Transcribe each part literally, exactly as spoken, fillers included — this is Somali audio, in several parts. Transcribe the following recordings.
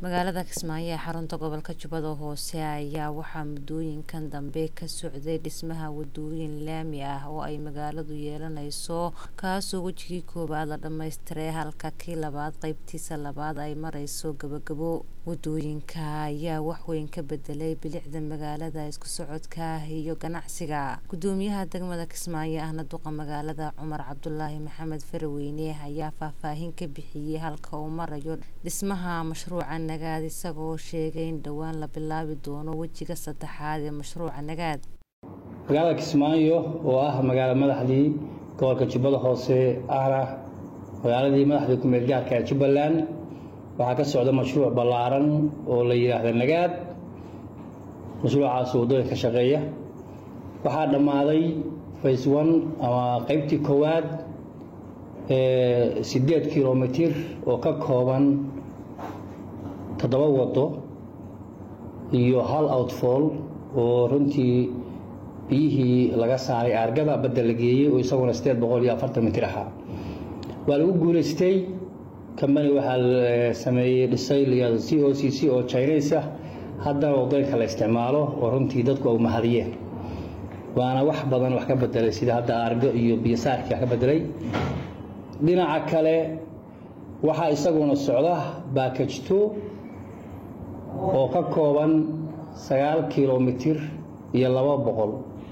magaalada Kismaayo ee xarunta gobolka Jubbada Hoose ayaa waxaa muddooyinkan dambe ka socday dhismaha wadooyin laami ah oo ay magaaladu yeelanayso kaasoo wajigii koobaad la dhameystiray halka kii labaad qaybtiisa labaad ay marayso gabagabo. Wadooyinka ayaa wax weyn ka bedelay bilicda magaalada, isku socodka iyo ganacsiga. Gudoomiyaha degmada Kismaayo ahna duqa magaalada Cumar Cabdullaahi Maxamed Faraweyne ayaa faahfaahin ka bixiyay halka uu marayo dhismaha mashruuca Nagaad, isagoo sheegay in dhawaan la bilaabi doono wajiga saddexaad ee mashruuca Nagaad. Magaalada Kismaayo oo ah magaalada madaxdii gobolka Jubbada Hoose ahna magaaladii madaxdii ku meel gaarka ah Jubbaland, waxaa ka socda mashruuc ballaaran oo la yiraahdo Nagaad. mashruucaas oo wadooyin ka shaqeeya waxaa dhamaaday phase one ama qaybtii koowaad ee sideed kiiloomitir oo ka kooban toddoba wado iyo hal outfall oo runtii biyihii laga saaray argada badal la geeyay oo isaguna sideed boqol iyo afartan mitir ah. waa lagu guuleystay company waxa la sameeyay dhisay liyada C O C C oo Chinese ah, haddana wadooyinka la isticmaalo oo runtii dadku ay mahadiyeen. waana wax badan wax ka bedelay sida hadda argo iyo biyo saarka ka bedelay. dhinaca kale waxa isaguna socda package two oo ka kooban sagaal kiiloomitir iyo laba boqol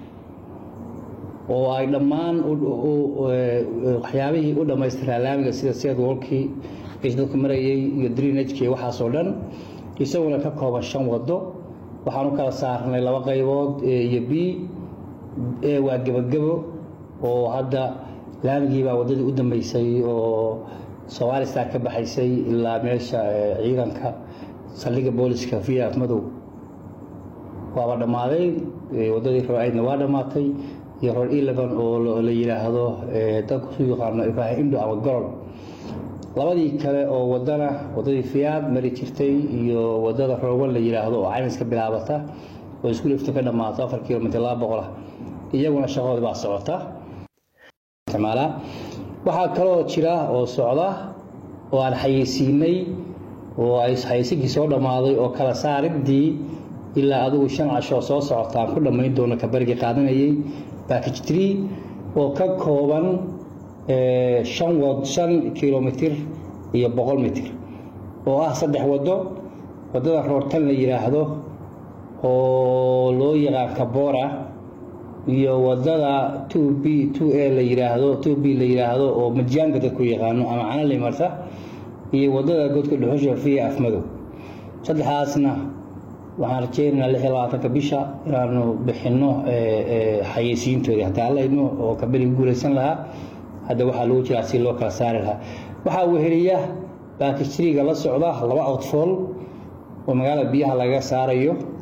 oo ay dhammaan waxyaabihii u dhameystiraa laamiga sida sidewalkii dadku marayay iyo drainage-kii waxaas oo dhan isaguna ka kooban shan wado. waxaan u kala saarnay laba qaybood iyo B ee waa gabagabo oo hadda laamigii baa wadadii u dambeysay oo Soomaali Star ka baxaysay ilaa meesha ciidanka saldhigga booliska via madow waa dhamaaday. wadadii raaydna waa dhamaatay iyo road eleven oo la yiraahdo dadku soo yaqaano Ibrahim Indo ama Gorol. labadii kale oo wadana wadadii Fiyaad mari jirtay iyo wadada Rowan la yiraahdo oo Caymis ka bilaabata oo isku dhifto ka dhamaato afar kiiloomitir laba boqol iyaguna shaqadooda baa socota. Tamala waxa kale oo jira oo socda oo aan xayeysiinay oo ay xayeysigii soo dhamaaday oo kala saaridii ilaa adigu shan casho soo socota ku dhameyn doono ka barigi qaadanayay package three oo ka kooban ee shan wad shan kiiloomitir iyo boqol mitir oo ah saddex wado. wadada roortan la yiraahdo oo loo yaqaan Kabora iyo wadada two B two A la yiraahdo two B la yiraahdo oo Madjanga dadku yaqaano ama ana la marta iyo wadada godka dhuxusha fiya afmadow. saddexaasna waxaan rajeynaynaa lix iyo labaatanka bisha inaanu bixino ee xayeysiintooda hataa la idmo oo ka bari guuleysan lahaa. hadda waxa loo jiraa si loo kala saari lahaa. waxa uu heliya package three ga la socda laba outfall oo magaalada biyaha laga saarayo